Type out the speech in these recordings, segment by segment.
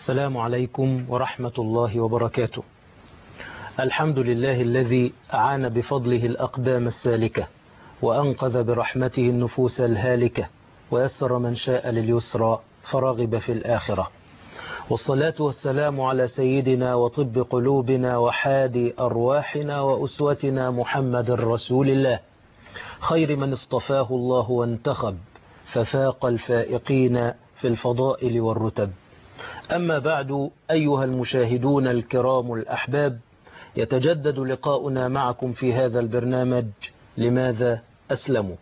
السلام عليكم ورحمة الله وبركاته. الحمد لله الذي أعان بفضله الأقدام السالكة وأنقذ برحمته النفوس الهالكة ويسر من شاء لليسرى فرغب في الآخرة، والصلاة والسلام على سيدنا وطب قلوبنا وحادي أرواحنا وأسوتنا محمد رسول الله، خير من اصطفاه الله وانتخب ففاق الفائقين في الفضائل والرتب. أما بعد، أيها المشاهدون الكرام الأحباب، يتجدد لقاؤنا معكم في هذا البرنامج لماذا أسلموا.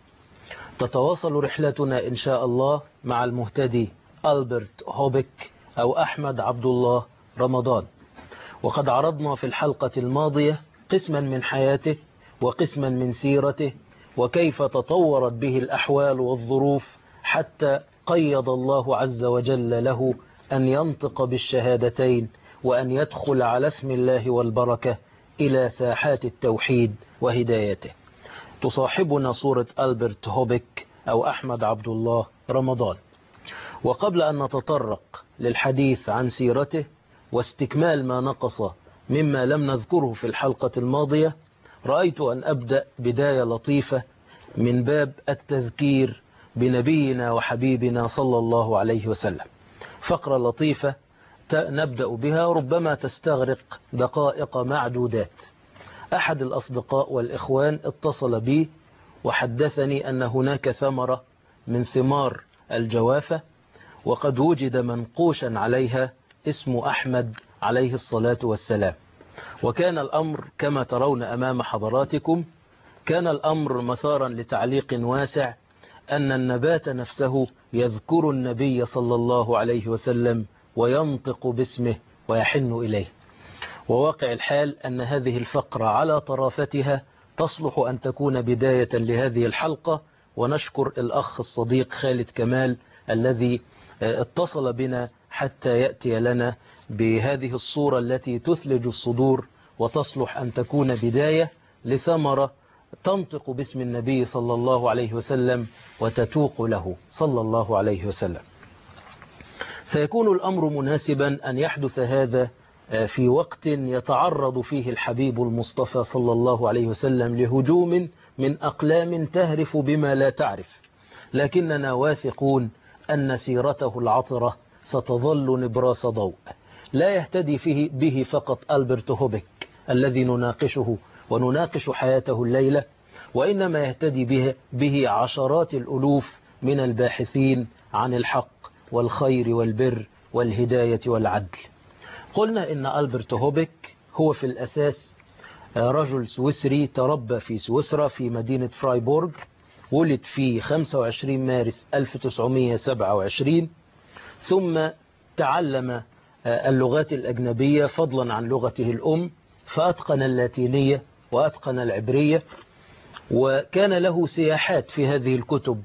تتواصل رحلتنا إن شاء الله مع المهتدي ألبرت هوبك أو أحمد عبد الله رمضان، وقد عرضنا في الحلقة الماضية قسما من حياته وقسما من سيرته وكيف تطورت به الأحوال والظروف حتى قيض الله عز وجل له أن ينطق بالشهادتين وأن يدخل على اسم الله والبركة إلى ساحات التوحيد وهدايته. تصاحبنا صورة ألبرت هوبك أو أحمد عبد الله رمضان. وقبل أن نتطرق للحديث عن سيرته واستكمال ما نقص مما لم نذكره في الحلقة الماضية، رأيت أن أبدأ بداية لطيفة من باب التذكير بنبينا وحبيبنا صلى الله عليه وسلم. فقرة لطيفة نبدأ بها ربما تستغرق دقائق معدودات. أحد الأصدقاء والإخوان اتصل بي وحدثني أن هناك ثمرة من ثمار الجوافة وقد وجد منقوشا عليها اسم أحمد عليه الصلاة والسلام. وكان الأمر كما ترون أمام حضراتكم، كان الأمر مسارا لتعليق واسع أن النبات نفسه يذكر النبي صلى الله عليه وسلم وينطق باسمه ويحن إليه. وواقع الحال أن هذه الفقرة على طرافتها تصلح أن تكون بداية لهذه الحلقة، ونشكر الأخ الصديق خالد كمال الذي اتصل بنا حتى يأتي لنا بهذه الصورة التي تثلج الصدور وتصلح أن تكون بداية لثمرة تنطق باسم النبي صلى الله عليه وسلم وتتوق له صلى الله عليه وسلم. سيكون الأمر مناسبا أن يحدث هذا في وقت يتعرض فيه الحبيب المصطفى صلى الله عليه وسلم لهجوم من أقلام تهرف بما لا تعرف، لكننا واثقون أن سيرته العطرة ستظل نبراس ضوء لا يهتدي فيه به فقط ألبرت هوبك الذي نناقشه ونناقش حياته الليلة، وإنما يهتدي به عشرات الألوف من الباحثين عن الحق والخير والبر والهداية والعدل. قلنا إن ألبرت هوبك هو في الأساس رجل سويسري تربى في سويسرا في مدينة فرايبورغ، ولد في 25 مارس 1927، ثم تعلم اللغات الأجنبية فضلا عن لغته الأم، فأتقن اللاتينية وأتقن العبرية، وكان له سياحات في هذه الكتب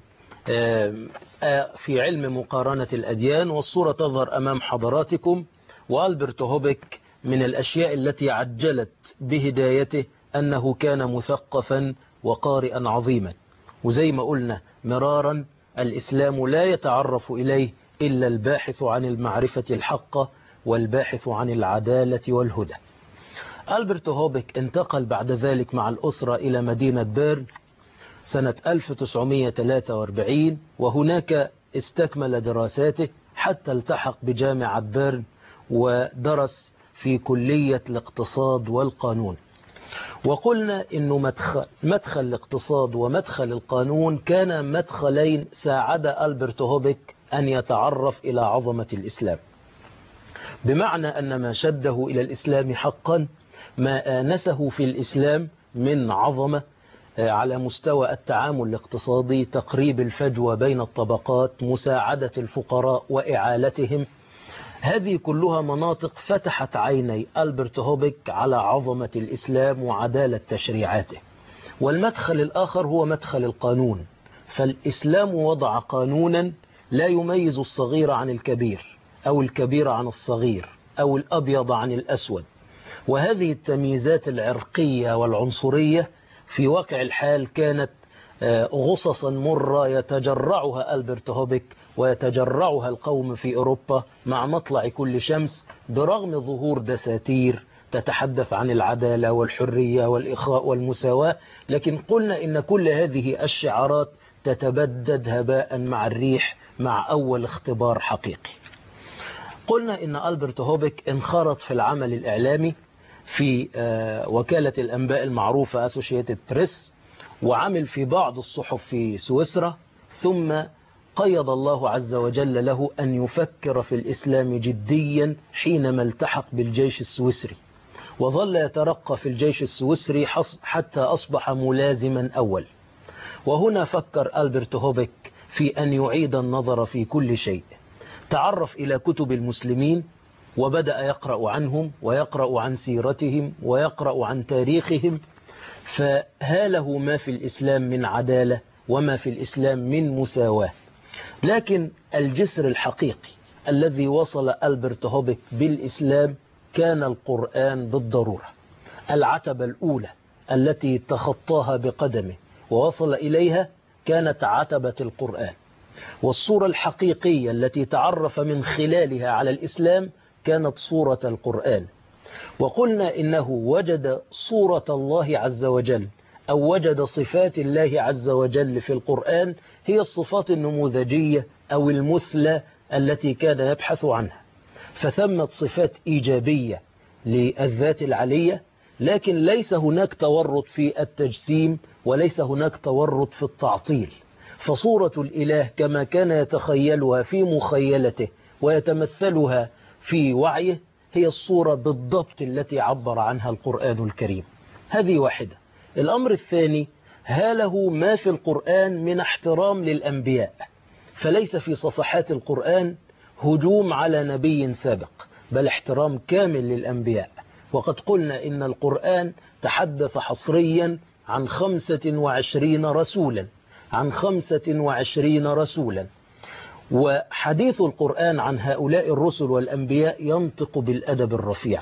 في علم مقارنة الأديان، والصورة تظهر أمام حضراتكم. وألبرت هوبك من الأشياء التي عجلت بهدايته أنه كان مثقفا وقارئا عظيما، وزي ما قلنا مرارا الإسلام لا يتعرف إليه إلا الباحث عن المعرفة الحقة والباحث عن العدالة والهدى. ألبرت هوبك انتقل بعد ذلك مع الأسرة إلى مدينة بيرن سنة 1943، وهناك استكمل دراساته حتى التحق بجامعة بيرن ودرس في كلية الاقتصاد والقانون. وقلنا إنه مدخل الاقتصاد ومدخل القانون كان مدخلين ساعد ألبرت هوبك أن يتعرف إلى عظمة الإسلام، بمعنى أن ما شده إلى الإسلام حقا ما آنسه في الإسلام من عظمة على مستوى التعامل الاقتصادي، تقريب الفجوة بين الطبقات، مساعدة الفقراء وإعالتهم. هذه كلها مناطق فتحت عيني ألبرت هوبك على عظمة الإسلام وعدالة تشريعاته. والمدخل الآخر هو مدخل القانون، فالإسلام وضع قانونا لا يميز الصغير عن الكبير أو الكبير عن الصغير أو الأبيض عن الأسود، وهذه التمييزات العرقية والعنصرية في واقع الحال كانت غصصا مرة يتجرعها ألبرت هوبك ويتجرعها القوم في أوروبا مع مطلع كل شمس، برغم ظهور دساتير تتحدث عن العدالة والحرية والإخاء والمساواة. لكن قلنا إن كل هذه الشعارات تتبدد هباء مع الريح مع أول اختبار حقيقي. قلنا إن ألبرت هوبك انخرط في العمل الإعلامي في وكالة الأنباء المعروفة أسوشيتد بريس، وعمل في بعض الصحف في سويسرا، ثم قيض الله عز وجل له أن يفكر في الإسلام جديا حينما التحق بالجيش السويسري، وظل يترقى في الجيش السويسري حتى أصبح ملازما أول. وهنا فكر ألبرت هوبك في أن يعيد النظر في كل شيء. تعرف إلى كتب المسلمين وبدأ يقرأ عنهم ويقرأ عن سيرتهم ويقرأ عن تاريخهم، فهاله ما في الإسلام من عدالة وما في الإسلام من مساواة. لكن الجسر الحقيقي الذي وصل ألبرت هوبك بالإسلام كان القرآن بالضرورة. العتبة الأولى التي تخطاها بقدمه ووصل إليها كانت عتبة القرآن، والصورة الحقيقية التي تعرف من خلالها على الإسلام كانت صورة القرآن. وقلنا إنه وجد صورة الله عز وجل أو وجد صفات الله عز وجل في القرآن هي الصفات النموذجية أو المثلى التي كان يبحث عنها. فثمت صفات إيجابية للذات العلية، لكن ليس هناك تورط في التجسيم وليس هناك تورط في التعطيل. فصورة الإله كما كان يتخيلها في مخيلته ويتمثلها في وعيه هي الصورة بالضبط التي عبر عنها القرآن الكريم. هذه واحدة. الأمر الثاني، هاله ما في القرآن من احترام للأنبياء، فليس في صفحات القرآن هجوم على نبي سابق، بل احترام كامل للأنبياء. وقد قلنا إن القرآن تحدث حصريا عن 25 رسولا، عن 25 رسولا. وحديث القرآن عن هؤلاء الرسل والأنبياء ينطق بالأدب الرفيع،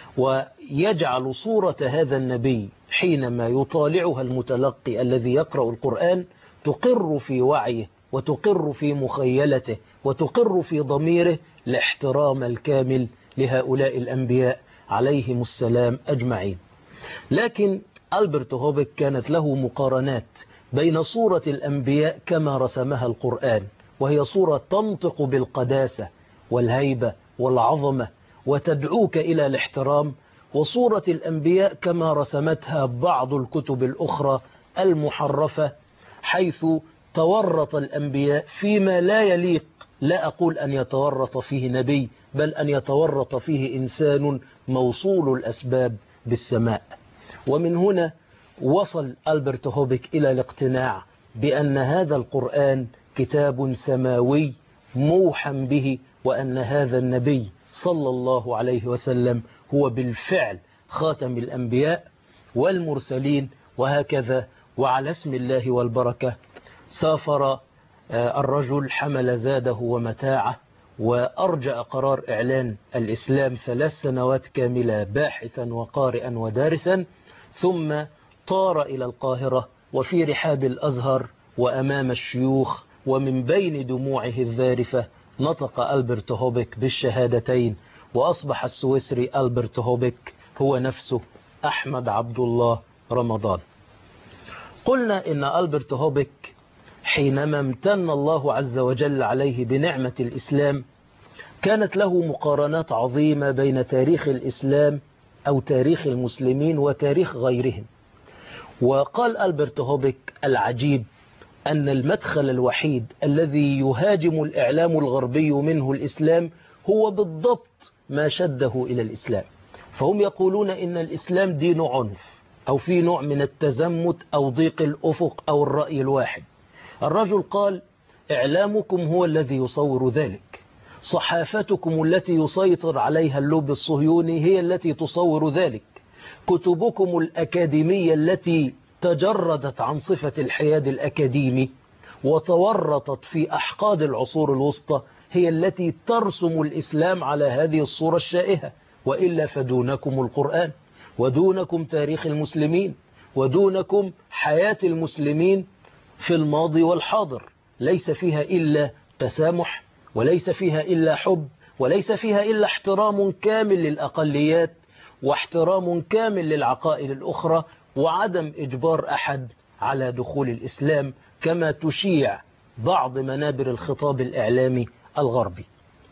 ويجعل صورة هذا النبي حينما يطالعها المتلقي الذي يقرأ القرآن تقر في وعيه وتقر في مخيلته وتقر في ضميره الاحترام الكامل لهؤلاء الأنبياء عليهم السلام أجمعين. لكن ألبرت هوبك كانت له مقارنات بين صورة الأنبياء كما رسمها القرآن، وهي صورة تنطق بالقداسة والهيبة والعظمة وتدعوك إلى الاحترام، وصورة الأنبياء كما رسمتها بعض الكتب الأخرى المحرفة، حيث تورط الأنبياء فيما لا يليق. لا أقول أن يتورط فيه نبي، بل أن يتورط فيه إنسان موصول الأسباب بالسماء. ومن هنا وصل ألبرت هوبك إلى الاقتناع بأن هذا القرآن كتاب سماوي موحى به، وأن هذا النبي صلى الله عليه وسلم هو بالفعل خاتم الأنبياء والمرسلين. وهكذا وعلى اسم الله والبركة سافر الرجل، حمل زاده ومتاعه، وأرجأ قرار إعلان الإسلام 3 سنوات كاملة باحثا وقارئا ودارسا، ثم طار إلى القاهرة وفي رحاب الأزهر وأمام الشيوخ ومن بين دموعه الذارفة نطق ألبرت هوبك بالشهادتين، وأصبح السويسري ألبرت هوبك هو نفسه أحمد عبد الله رمضان. قلنا إن ألبرت هوبك حينما امتن الله عز وجل عليه بنعمة الإسلام كانت له مقارنات عظيمة بين تاريخ الإسلام أو تاريخ المسلمين وتاريخ غيرهم. وقال ألبرت هوبك العجيب أن المدخل الوحيد الذي يهاجم الإعلام الغربي منه الإسلام هو بالضبط ما شده إلى الإسلام. فهم يقولون إن الإسلام دين عنف أو في نوع من التزمت أو ضيق الأفق أو الرأي الواحد. الرجل قال إعلامكم هو الذي يصور ذلك، صحافتكم التي يسيطر عليها اللوب الصهيوني هي التي تصور ذلك، كتبكم الأكاديمية التي تجردت عن صفة الحياد الأكاديمي وتورطت في أحقاد العصور الوسطى هي التي ترسم الإسلام على هذه الصورة الشائهة. وإلا فدونكم القرآن، ودونكم تاريخ المسلمين، ودونكم حياة المسلمين في الماضي والحاضر، ليس فيها إلا تسامح، وليس فيها إلا حب، وليس فيها إلا احترام كامل للأقليات، واحترام كامل للعقائد الأخرى، وعدم إجبار أحد على دخول الإسلام كما تشيع بعض منابر الخطاب الإعلامي الغربي.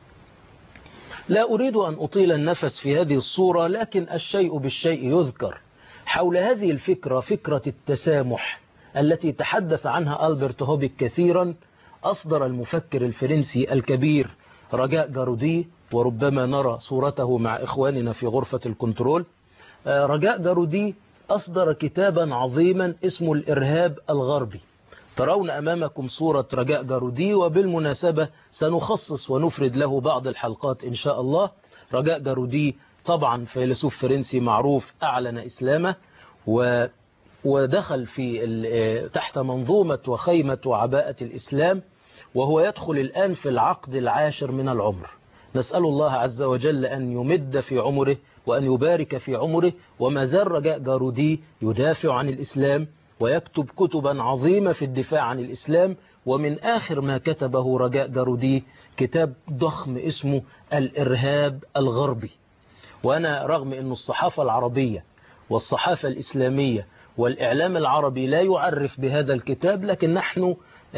لا أريد أن أطيل النفس في هذه الصورة، لكن الشيء بالشيء يذكر. حول هذه الفكرة، فكرة التسامح التي تحدث عنها ألبرت هوبيك كثيرا، أصدر المفكر الفرنسي الكبير رجاء جارودي، وربما نرى صورته مع إخواننا في غرفة الكنترول. رجاء جارودي أصدر كتابا عظيما اسمه الإرهاب الغربي. ترون أمامكم صورة رجاء جارودي، وبالمناسبة سنخصص ونفرد له بعض الحلقات إن شاء الله. رجاء جارودي طبعا فيلسوف فرنسي معروف، أعلن إسلامه ودخل في تحت منظومة وخيمة وعباءة الإسلام، وهو يدخل الآن في العقد العاشر من العمر. نسأل الله عز وجل أن يمد في عمره وأن يبارك في عمره، وما زال رجاء جارودي يدافع عن الإسلام ويكتب كتبا عظيمة في الدفاع عن الإسلام. ومن آخر ما كتبه رجاء جارودي كتاب ضخم اسمه الإرهاب الغربي. وأنا رغم أن الصحافة العربية والصحافة الإسلامية والإعلام العربي لا يعرف بهذا الكتاب، لكن نحن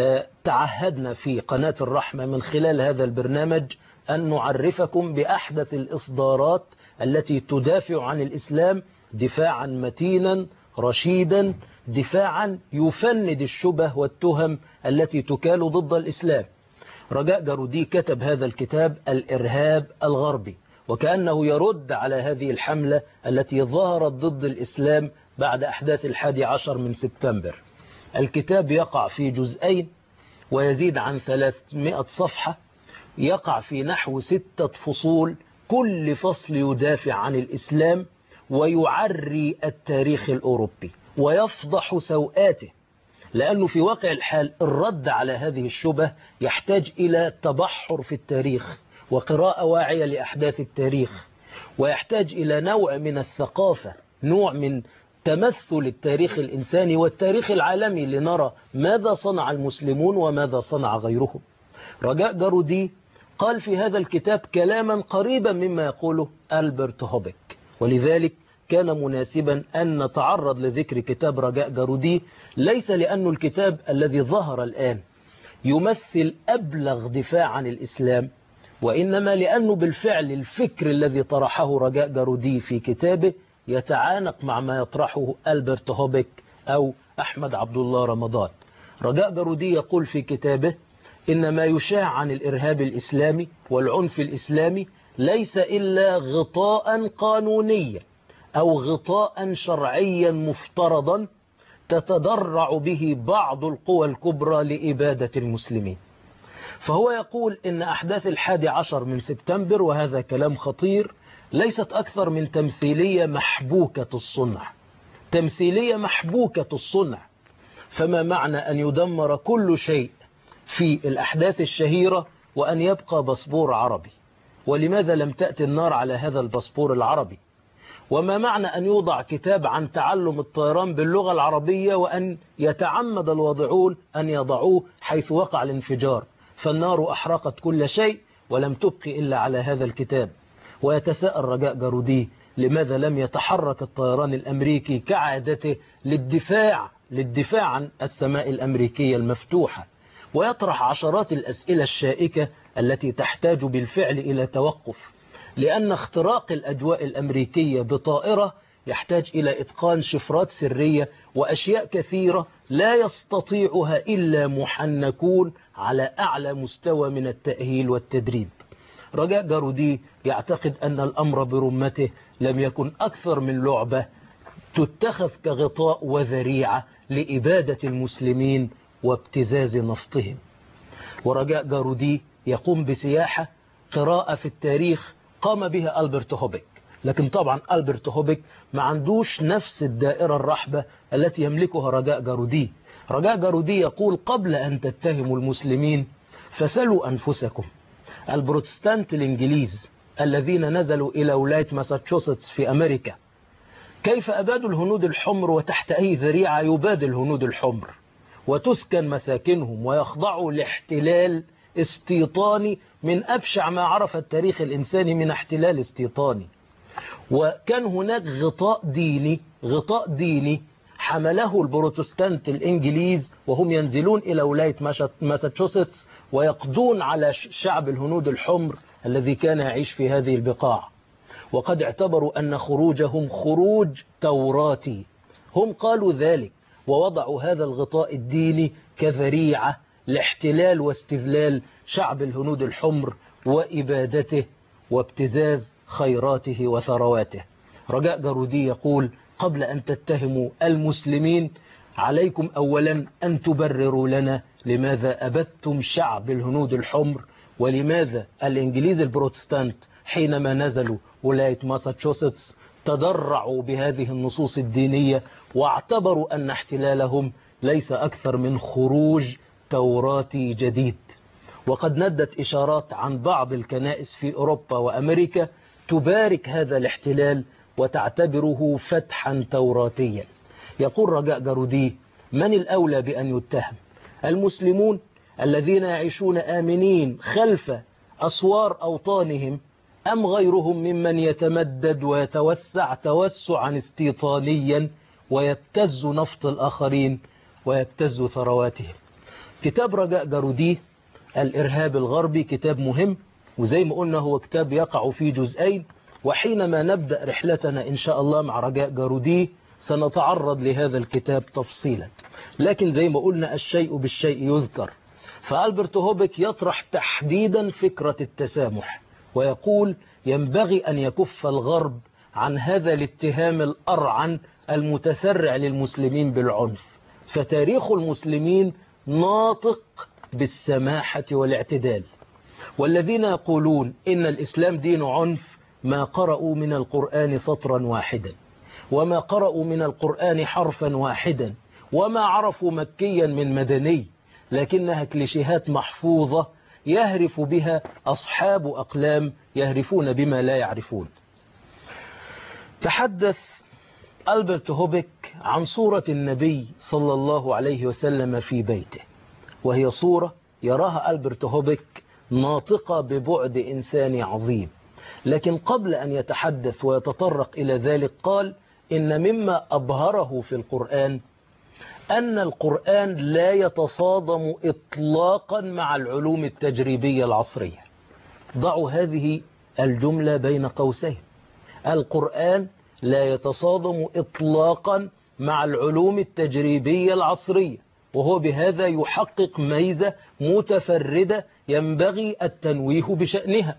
تعهدنا في قناة الرحمة من خلال هذا البرنامج أن نعرفكم بأحدث الإصدارات التي تدافع عن الإسلام دفاعا متينا رشيدا، دفاعا يفند الشبه والتهم التي تكال ضد الإسلام. رجاء جارودي كتب هذا الكتاب الإرهاب الغربي، وكأنه يرد على هذه الحملة التي ظهرت ضد الإسلام بعد أحداث 11 من سبتمبر. الكتاب يقع في جزئين ويزيد عن 300 صفحة، يقع في نحو 6 فصول، كل فصل يدافع عن الإسلام ويعري التاريخ الأوروبي ويفضح سوءاته، لأنه في واقع الحال الرد على هذه الشبه يحتاج إلى تبحر في التاريخ وقراءة واعية لأحداث التاريخ، ويحتاج إلى نوع من الثقافة، نوع من تمثل التاريخ الإنساني والتاريخ العالمي، لنرى ماذا صنع المسلمون وماذا صنع غيرهم. رجاء جارودي قال في هذا الكتاب كلاما قريبا مما يقوله ألبرت هوبيك، ولذلك كان مناسبا أن نتعرض لذكر كتاب رجاء جارودي، ليس لأن الكتاب الذي ظهر الآن يمثل أبلغ دفاع عن الإسلام، وإنما لأنه بالفعل الفكر الذي طرحه رجاء جارودي في كتابه يتعانق مع ما يطرحه ألبرت هوبيك أو أحمد عبد الله رمضان. رجاء جارودي يقول في كتابه إن ما يشاع عن الإرهاب الإسلامي والعنف الإسلامي ليس إلا غطاء قانونيا أو غطاء شرعيا مفترضا تتدرع به بعض القوى الكبرى لإبادة المسلمين. فهو يقول إن أحداث 11 من سبتمبر، وهذا كلام خطير، ليست أكثر من تمثيلية محبوكة الصنع، تمثيلية محبوكة الصنع. فما معنى أن يدمر كل شيء في الأحداث الشهيرة وأن يبقى باسبور عربي؟ ولماذا لم تأتي النار على هذا الباسبور العربي؟ وما معنى أن يوضع كتاب عن تعلم الطيران باللغة العربية وأن يتعمد الواضعون أن يضعوه حيث وقع الانفجار، فالنار أحرقت كل شيء ولم تبقي إلا على هذا الكتاب؟ ويتساءل رجاء جارودي لماذا لم يتحرك الطيران الأمريكي كعادته للدفاع عن السماء الأمريكية المفتوحة، ويطرح عشرات الأسئلة الشائكة التي تحتاج بالفعل إلى توقف، لأن اختراق الأجواء الأمريكية بطائرة يحتاج إلى إتقان شفرات سرية وأشياء كثيرة لا يستطيعها إلا محنكون على أعلى مستوى من التأهيل والتدريب. رجاء جارودي يعتقد أن الأمر برمته لم يكن أكثر من لعبة تتخذ كغطاء وذريعة لإبادة المسلمين وابتزاز نفطهم. ورجاء جارودي يقوم بسياحة قراءة في التاريخ قام بها ألبرت هوبيك، لكن طبعا ألبرت هوبيك ما عندوش نفس الدائرة الرحبة التي يملكها رجاء جارودي. رجاء جارودي يقول قبل أن تتهموا المسلمين فسلوا أنفسكم. البروتستانت الإنجليز الذين نزلوا إلى ولاية ماساتشوستس في أمريكا كيف أبادوا الهنود الحمر وتحت أي ذريعة يباد الهنود الحمر؟ وتسكن مساكنهم ويخضعوا لاحتلال استيطاني من أبشع ما عرف التاريخ الإنساني من احتلال استيطاني. وكان هناك غطاء ديني حمله البروتستانت الإنجليز وهم ينزلون إلى ولاية ماساتشوستس ويقضون على شعب الهنود الحمر الذي كان يعيش في هذه البقاع، وقد اعتبروا أن خروجهم خروج توراتي. هم قالوا ذلك ووضعوا هذا الغطاء الديني كذريعة لاحتلال واستذلال شعب الهنود الحمر وإبادته وابتزاز خيراته وثرواته. رجاء جارودي يقول: قبل أن تتهموا المسلمين عليكم أولا أن تبرروا لنا لماذا أبدتم شعب الهنود الحمر، ولماذا الإنجليز البروتستانت حينما نزلوا ولاية ماساتشوستس تدرعوا بهذه النصوص الدينية واعتبروا أن احتلالهم ليس أكثر من خروج توراتي جديد. وقد ندت إشارات عن بعض الكنائس في أوروبا وأمريكا تبارك هذا الاحتلال وتعتبره فتحا توراتيا. يقول رجاء جارودي: من الأولى بأن يتهم؟ المسلمون الذين يعيشون آمنين خلف أسوار أوطانهم، أم غيرهم ممن يتمدد ويتوسع توسعا استيطانيا ويبتز نفط الآخرين ويبتز ثرواتهم؟ كتاب رجاء جارودي الإرهاب الغربي كتاب مهم، وزي ما قلنا هو كتاب يقع في جزئين، وحينما نبدأ رحلتنا إن شاء الله مع رجاء جارودي سنتعرض لهذا الكتاب تفصيلا. لكن زي ما قلنا الشيء بالشيء يذكر. فألبرت هوبك يطرح تحديدا فكرة التسامح ويقول: ينبغي أن يكف الغرب عن هذا الاتهام الأرعن المتسرع للمسلمين بالعنف، فتاريخ المسلمين ناطق بالسماحة والاعتدال. والذين يقولون إن الإسلام دين عنف ما قرأوا من القرآن سطرا واحدا، وما قرأوا من القرآن حرفا واحدا، وما عرفوا مكيا من مدني، لكنها كليشيهات محفوظة يهرف بها أصحاب أقلام يهرفون بما لا يعرفون. تحدث ألبرت هوبك عن صورة النبي صلى الله عليه وسلم في بيته، وهي صورة يراها ألبرت هوبك ناطقة ببعد إنساني عظيم. لكن قبل أن يتحدث ويتطرق إلى ذلك قال: إن مما أبهره في القرآن أن القرآن لا يتصادم إطلاقا مع العلوم التجريبية العصرية. ضعوا هذه الجملة بين قوسين: القرآن لا يتصادم إطلاقا مع العلوم التجريبية العصرية، وهو بهذا يحقق ميزة متفردة ينبغي التنويه بشأنها.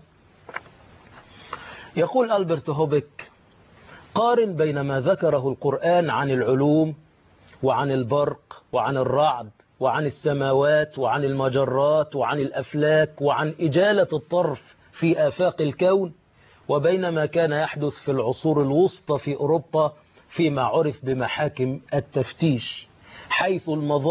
يقول ألبرت هوبك: قارن بين ما ذكره القرآن عن العلوم وعن البرق وعن الرعد وعن السماوات وعن المجرات وعن الأفلاك وعن إجالة الطرف في آفاق الكون، وبين ما كان يحدث في العصور الوسطى في أوروبا فيما عرف بمحاكم التفتيش، حيث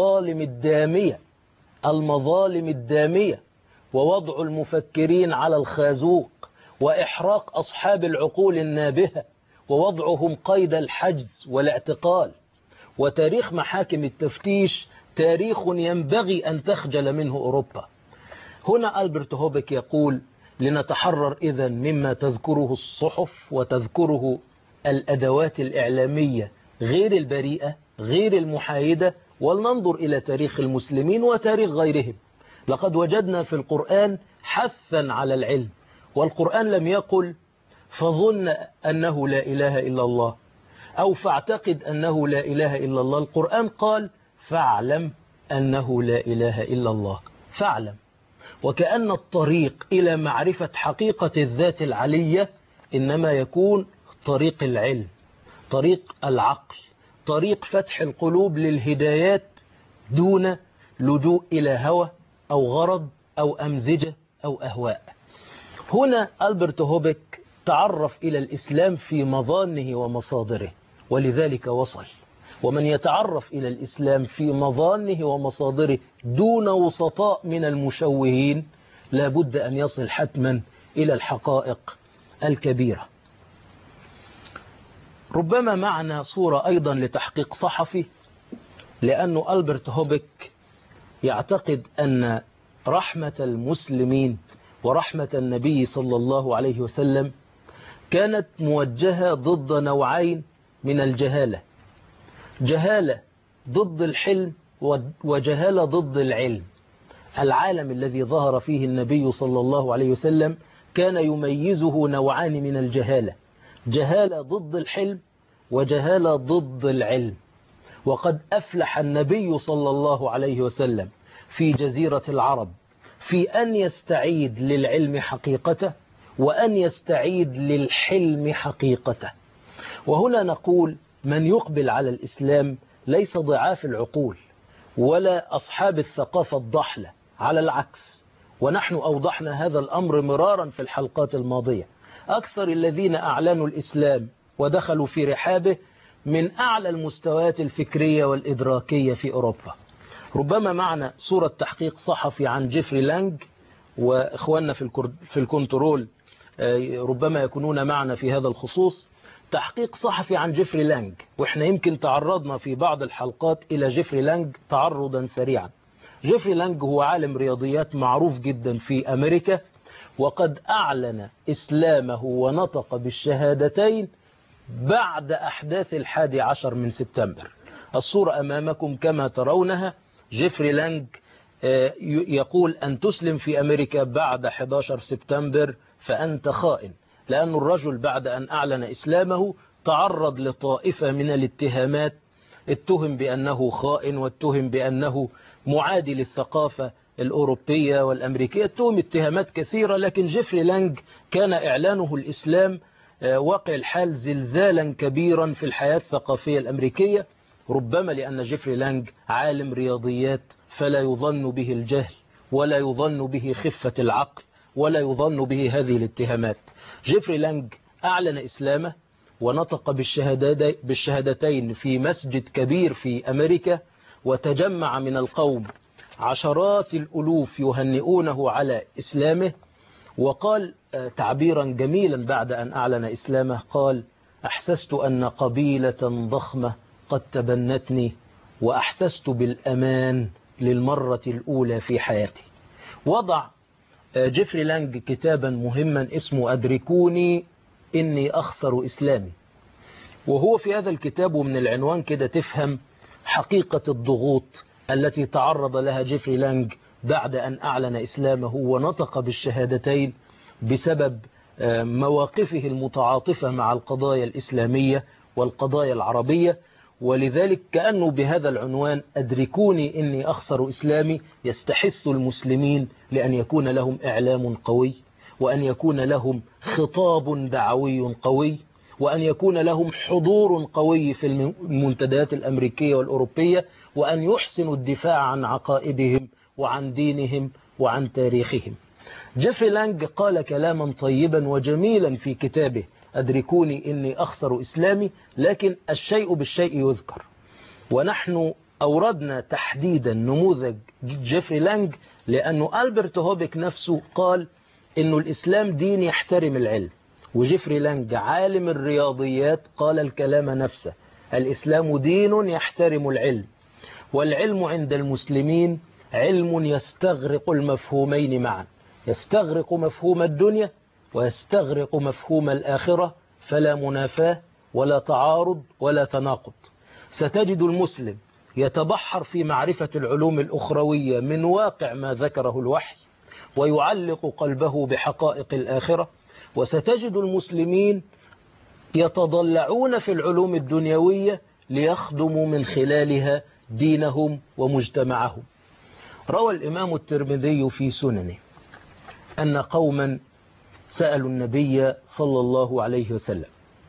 المظالم الدامية ووضع المفكرين على الخازوق وإحراق أصحاب العقول النابهة ووضعهم قيد الحجز والاعتقال. وتاريخ محاكم التفتيش تاريخ ينبغي أن تخجل منه أوروبا. هنا ألبرت هوبك يقول: لنتحرر إذن مما تذكره الصحف وتذكره الأدوات الإعلامية غير البريئة غير المحايدة، ولننظر إلى تاريخ المسلمين وتاريخ غيرهم. لقد وجدنا في القرآن حثا على العلم، والقرآن لم يقل فظن أنه لا إله إلا الله أو فاعتقد أنه لا إله إلا الله. القرآن قال: فاعلم أنه لا إله إلا الله. فاعلم. وكأن الطريق إلى معرفة حقيقة الذات العلية إنما يكون طريق العلم، طريق العقل، طريق فتح القلوب للهدايات دون لجوء إلى هوى أو غرض أو أمزجة أو أهواء. هنا ألبرت هوبك تعرف إلى الإسلام في مظانه ومصادره، ولذلك وصل. ومن يتعرف إلى الإسلام في مظانه ومصادره دون وسطاء من المشوهين لابد أن يصل حتما إلى الحقائق الكبيرة. ربما معنا صورة أيضا لتحقيق صحفي، لأن ألبرت هوبك يعتقد أن رحمة المسلمين ورحمة النبي صلى الله عليه وسلم كانت موجهة ضد نوعين من الجهالة، جهالة ضد الحلم وجهالة ضد العلم. العالم الذي ظهر فيه النبي صلى الله عليه وسلم كان يميزه نوعان من الجهالة، جهالة ضد الحلم وجهالة ضد العلم. وقد أفلح النبي صلى الله عليه وسلم في جزيرة العرب في أن يستعيد للعلم حقيقته وأن يستعيد للحلم حقيقته. وهنا نقول من يقبل على الإسلام ليس ضعاف العقول ولا أصحاب الثقافة الضحلة، على العكس، ونحن أوضحنا هذا الأمر مرارا في الحلقات الماضية. أكثر الذين أعلنوا الإسلام ودخلوا في رحابه من أعلى المستويات الفكرية والإدراكية في أوروبا. ربما معنا صورة تحقيق صحفي عن جيفري لانج، وإخواننا في الكنترول ربما يكونون معنا في هذا الخصوص. تحقيق صحفي عن جيفري لانج، وإحنا يمكن تعرضنا في بعض الحلقات إلى جيفري لانج تعرضا سريعا. جيفري لانج هو عالم رياضيات معروف جدا في أمريكا، وقد أعلن إسلامه ونطق بالشهادتين بعد أحداث 11 من سبتمبر. الصورة أمامكم كما ترونها. جيفري لانج يقول أن تسلم في أمريكا بعد 11 سبتمبر فأنت خائن، لأن الرجل بعد أن أعلن إسلامه تعرض لطائفة من الاتهامات، اتهم بأنه خائن واتهم بأنه معادي للثقافة الأوروبية والأمريكية، اتهم اتهامات كثيرة. لكن جيفري لانج كان إعلانه الإسلام واقع الحال زلزالا كبيرا في الحياة الثقافية الأمريكية، ربما لأن جيفري لانج عالم رياضيات فلا يظن به الجهل ولا يظن به خفة العقل ولا يظن به هذه الاتهامات. جيفري لانج أعلن إسلامه ونطق بالشهادتين في مسجد كبير في أمريكا، وتجمع من القوم عشرات الألوف يهنئونه على إسلامه. وقال تعبيرا جميلا بعد أن أعلن إسلامه، قال: أحسست أن قبيلة ضخمة قد تبنتني وأحسست بالأمان للمرة الأولى في حياتي. وضع جيفري لانج كتابا مهما اسمه أدركوني إني أخسر إسلامي، وهو في هذا الكتاب ومن العنوان كده تفهم حقيقة الضغوط التي تعرض لها جيفري لانج بعد أن أعلن إسلامه ونطق بالشهادتين بسبب مواقفه المتعاطفة مع القضايا الإسلامية والقضايا العربية. ولذلك كأنه بهذا العنوان أدركوني إني أخسر إسلامي يستحث المسلمين لأن يكون لهم إعلام قوي، وأن يكون لهم خطاب دعوي قوي، وأن يكون لهم حضور قوي في المنتديات الأمريكية والأوروبية، وأن يحسنوا الدفاع عن عقائدهم وعن دينهم وعن تاريخهم. جيفري لانج قال كلاما طيبا وجميلا في كتابه أدركوني إني أخسر إسلامي، لكن الشيء بالشيء يذكر. ونحن أوردنا تحديدا نموذج جيفري لانج لأنه ألبرت هوبك نفسه قال إنه الإسلام دين يحترم العلم، وجيفري لانج عالم الرياضيات قال الكلام نفسه: الإسلام دين يحترم العلم، والعلم عند المسلمين علم يستغرق المفهومين معا، يستغرق مفهوم الدنيا ويستغرق مفهوم الآخرة، فلا منافاة ولا تعارض ولا تناقض. ستجد المسلم يتبحر في معرفة العلوم الأخروية من واقع ما ذكره الوحي ويعلق قلبه بحقائق الآخرة، وستجد المسلمين يتضلعون في العلوم الدنيوية ليخدموا من خلالها دينهم ومجتمعهم. روى الإمام الترمذي في سننه أن قوما سألوا النبي صلى الله عليه وسلم: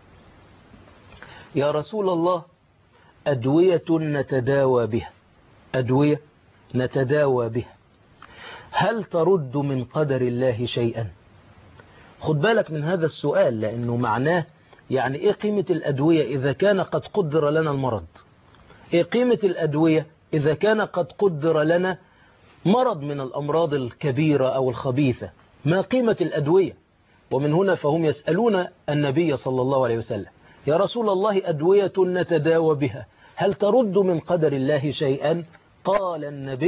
يا رسول الله، أدوية نتداوى بها، أدوية نتداوى بها، هل ترد من قدر الله شيئا؟ خد بالك من هذا السؤال، لأنه معناه يعني إيه قيمة الأدوية إذا كان قد قدر لنا المرض؟ إيه قيمة الأدوية إذا كان قد قدر لنا مرض من الأمراض الكبيرة أو الخبيثة؟ ما قيمة الأدوية؟ ومن هنا فهم يسألون النبي صلى الله عليه وسلم: يا رسول الله، أدوية نتداوى بها، هل ترد من قدر الله شيئا؟ قال النبي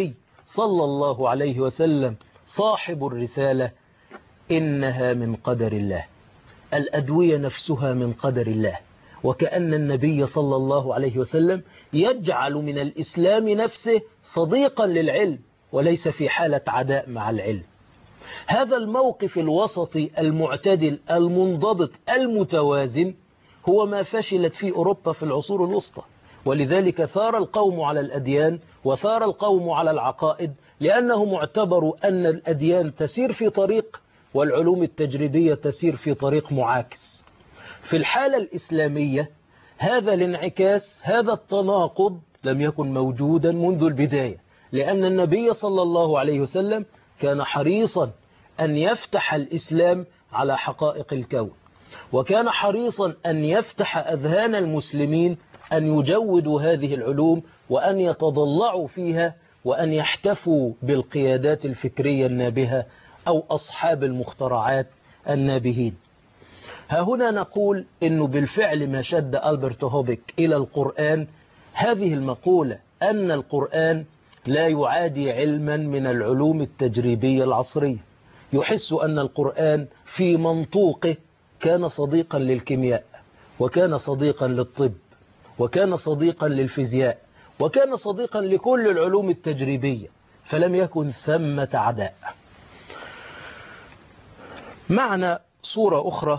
صلى الله عليه وسلم صاحب الرسالة إنها من قدر الله. الأدوية نفسها من قدر الله، وكأن النبي صلى الله عليه وسلم يجعل من الإسلام نفسه صديقا للعلم وليس في حالة عداء مع العلم. هذا الموقف الوسطي المعتدل المنضبط المتوازن هو ما فشلت فيه أوروبا في العصور الوسطى، ولذلك ثار القوم على الأديان وثار القوم على العقائد، لأنهم اعتبروا أن الأديان تسير في طريق والعلوم التجريبية تسير في طريق معاكس. في الحالة الإسلامية هذا الانعكاس، هذا التناقض لم يكن موجودا منذ البداية، لأن النبي صلى الله عليه وسلم كان حريصا أن يفتح الإسلام على حقائق الكون، وكان حريصا أن يفتح أذهان المسلمين أن يجودوا هذه العلوم وأن يتضلعوا فيها وأن يحتفوا بالقيادات الفكرية النابهة أو أصحاب المخترعات النابهين. ها هنا نقول إنه بالفعل ما شد ألبرت هوبك إلى القرآن هذه المقولة أن القرآن لا يعادي علما من العلوم التجريبية العصرية. يحس أن القرآن في منطوقه كان صديقا للكيمياء، وكان صديقا للطب، وكان صديقا للفيزياء، وكان صديقا لكل العلوم التجريبية، فلم يكن ثمة عداء. معنا صورة أخرى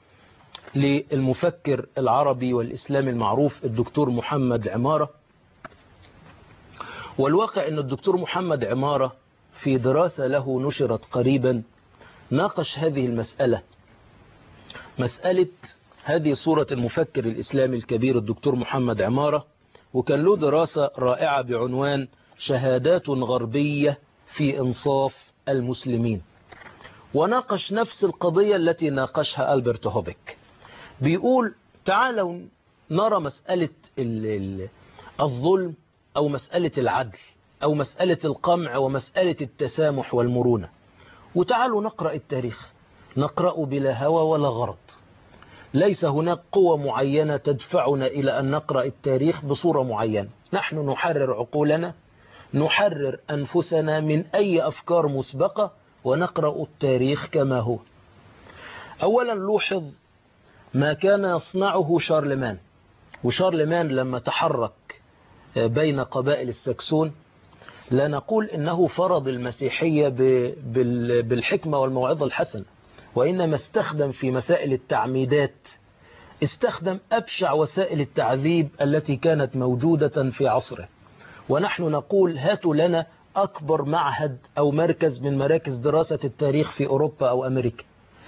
للمفكر العربي والإسلامي المعروف الدكتور محمد عمارة. والواقع أن الدكتور محمد عمارة في دراسة له نشرت قريبا ناقش هذه المسألة، مسألة هذه صورة المفكر الإسلامي الكبير الدكتور محمد عمارة، وكان له دراسة رائعة بعنوان شهادات غربية في إنصاف المسلمين، وناقش نفس القضية التي ناقشها ألبرت هوبك. بيقول تعالوا نرى مسألة الظلم أو مسألة العدل أو مسألة القمع ومسألة التسامح والمرونة، وتعالوا نقرأ التاريخ، نقرأ بلا هوى ولا غرض. ليس هناك قوة معينة تدفعنا إلى أن نقرأ التاريخ بصورة معينة. نحن نحرر عقولنا، نحرر أنفسنا من أي أفكار مسبقة، ونقرأ التاريخ كما هو. أولا لوحظ ما كان يصنعه شارلمان. وشارلمان لما تحرك بين قبائل السكسون لا نقول إنه فرض المسيحية بالحكمة والموعظة الحسنة، وإنما استخدم في مسائل التعميدات، استخدم أبشع وسائل التعذيب التي كانت موجودة في عصره. ونحن نقول هاتوا لنا أكبر معهد أو مركز من مراكز دراسة التاريخ في أوروبا أو أمريكا،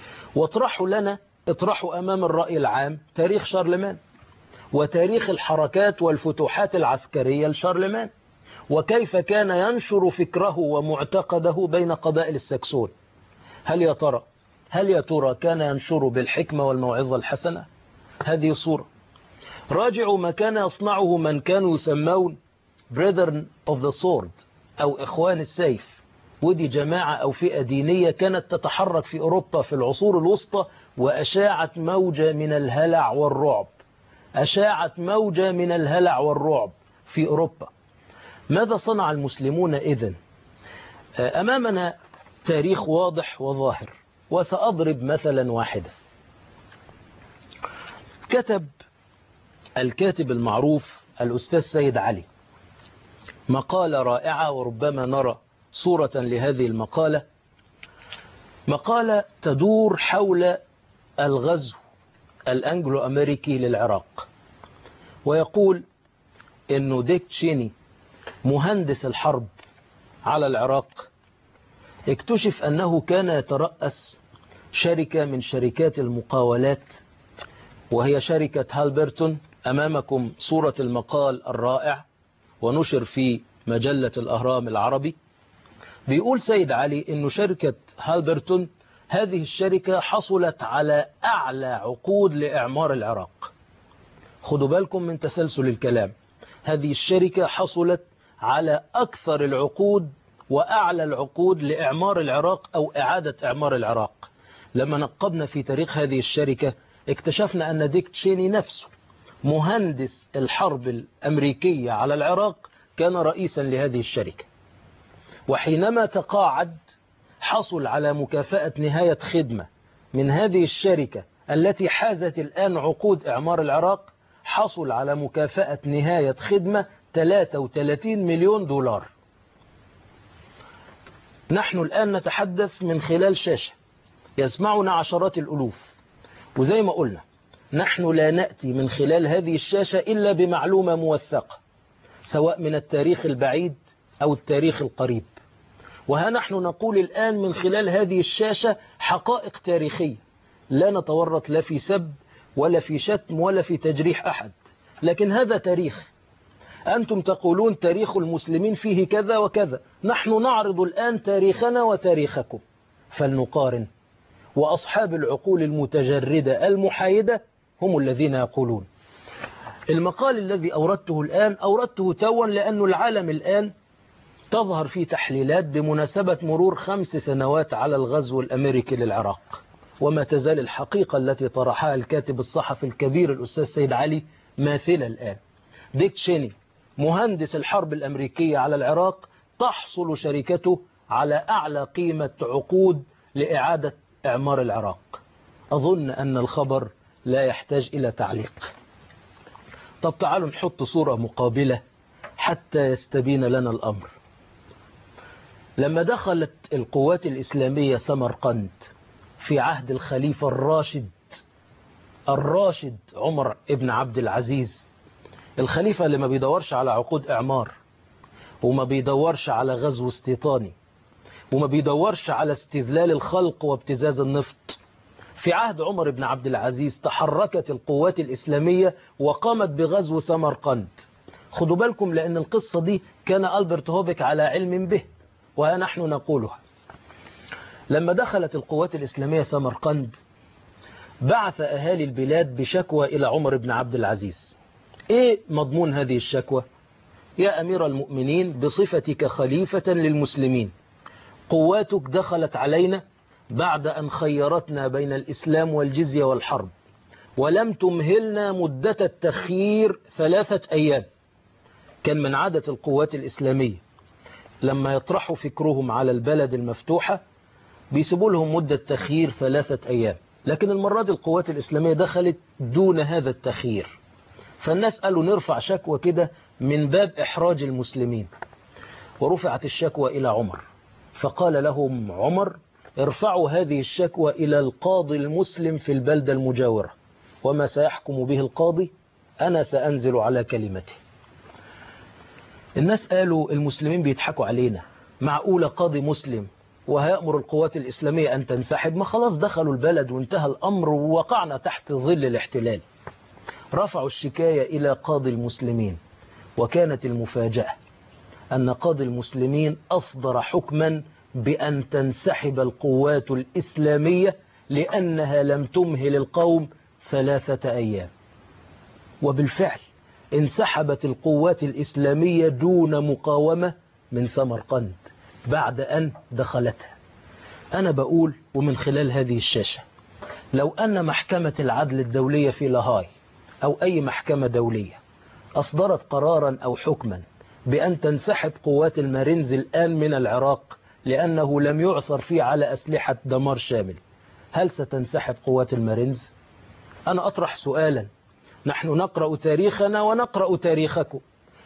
اطرحوا أمام الرأي العام تاريخ شارلمان وتاريخ الحركات والفتوحات العسكرية لشارلمان، وكيف كان ينشر فكره ومعتقده بين قبائل السكسون. هل يا ترى كان ينشر بالحكمة والموعظة الحسنة؟ هذه صورة. راجعوا ما كان يصنعه من كانوا يسمون Brethren of the Sword أو إخوان السيف، ودي جماعة أو فئة دينية كانت تتحرك في أوروبا في العصور الوسطى، وأشاعت موجة من الهلع والرعب، أشاعت موجة من الهلع والرعب في أوروبا. ماذا صنع المسلمون إذن؟ أمامنا تاريخ واضح وظاهر، وسأضرب مثلا واحدا. كتب الكاتب المعروف الأستاذ سيد علي مقالة رائعة، وربما نرى صورة لهذه المقالة. مقالة تدور حول الغزو الأنجلو أمريكي للعراق، ويقول إنه ديك تشيني مهندس الحرب على العراق اكتشف أنه كان يترأس شركة من شركات المقاولات، وهي شركة هالبرتون. أمامكم صورة المقال الرائع ونشر في مجلة الأهرام العربي. بيقول سيد علي إنه شركة هالبرتون هذه الشركة حصلت على أعلى عقود لإعمار العراق. خدوا بالكم من تسلسل الكلام. هذه الشركة حصلت على أكثر العقود وأعلى العقود لإعمار العراق أو إعادة إعمار العراق. لما نقبنا في تاريخ هذه الشركة اكتشفنا أن ديك تشيني نفسه مهندس الحرب الأمريكية على العراق كان رئيسا لهذه الشركة. وحينما تقاعد حصل على مكافأة نهاية خدمة من هذه الشركة التي حازت الآن عقود إعمار العراق، حصل على مكافأة نهاية خدمة 33 مليون دولار. نحن الآن نتحدث من خلال شاشة يسمعنا عشرات الألوف، وزي ما قلنا نحن لا نأتي من خلال هذه الشاشة إلا بمعلومة موثقة سواء من التاريخ البعيد أو التاريخ القريب. وها نحن نقول الآن من خلال هذه الشاشة حقائق تاريخية، لا نتورط لا في سب ولا في شتم ولا في تجريح أحد، لكن هذا تاريخ. أنتم تقولون تاريخ المسلمين فيه كذا وكذا، نحن نعرض الآن تاريخنا وتاريخكم فلنقارن. وأصحاب العقول المتجردة المحايدة هم الذين يقولون. المقال الذي أوردته الآن أوردته توا لأن العالم الآن تظهر فيه تحليلات بمناسبة مرور 5 سنوات على الغزو الأمريكي للعراق، وما تزال الحقيقة التي طرحها الكاتب الصحفي الكبير الأستاذ سيد علي ماثلة الآن. ديك تشيني مهندس الحرب الأمريكية على العراق تحصل شركته على أعلى قيمة عقود لإعادة إعمار العراق. أظن أن الخبر لا يحتاج إلى تعليق. طب تعالوا نحط صورة مقابلة حتى يستبين لنا الأمر. لما دخلت القوات الإسلامية سمرقند في عهد الخليفة الراشد عمر ابن عبد العزيز، الخليفة اللي ما بيدورش على عقود إعمار وما بيدورش على غزو استيطاني وما بيدورش على استذلال الخلق وابتزاز النفط، في عهد عمر بن عبد العزيز تحركت القوات الإسلامية وقامت بغزو سمرقند. خدوا بالكم لأن القصة دي كان ألبرت هوبك على علم به وها نحن نقولها. لما دخلت القوات الإسلامية سمرقند بعث أهالي البلاد بشكوى إلى عمر بن عبد العزيز. إيه مضمون هذه الشكوى؟ يا أمير المؤمنين بصفتك خليفة للمسلمين، قواتك دخلت علينا بعد أن خيرتنا بين الإسلام والجزية والحرب، ولم تمهلنا مدة التخيير 3 أيام. كان من عادة القوات الإسلامية لما يطرحوا فكرهم على البلد المفتوحة بيسيبوا لهم مدة تخيير 3 أيام، لكن المرة دي القوات الإسلامية دخلت دون هذا التخيير. فالناس قالوا نرفع شكوى كده من باب إحراج المسلمين، ورفعت الشكوى إلى عمر، فقال لهم عمر ارفعوا هذه الشكوى إلى القاضي المسلم في البلدة المجاورة، وما سيحكم به القاضي أنا سأنزل على كلمته. الناس قالوا المسلمين بيضحكوا علينا، معقولة قاضي مسلم وهيأمر القوات الإسلامية أن تنسحب؟ ما خلاص دخلوا البلد وانتهى الأمر ووقعنا تحت ظل الاحتلال. رفعوا الشكاية إلى قاضي المسلمين، وكانت المفاجأة أن قاضي المسلمين أصدر حكما بأن تنسحب القوات الإسلامية لأنها لم تمهل القوم 3 أيام. وبالفعل انسحبت القوات الإسلامية دون مقاومة من سمرقند بعد أن دخلتها. أنا بقول ومن خلال هذه الشاشة، لو أن محكمة العدل الدولية في لاهاي أو أي محكمة دولية أصدرت قرارا أو حكما بأن تنسحب قوات المارينز الآن من العراق لأنه لم يعثر فيه على أسلحة دمار شامل، هل ستنسحب قوات المارينز؟ أنا أطرح سؤالا، نحن نقرأ تاريخنا ونقرأ تاريخكم،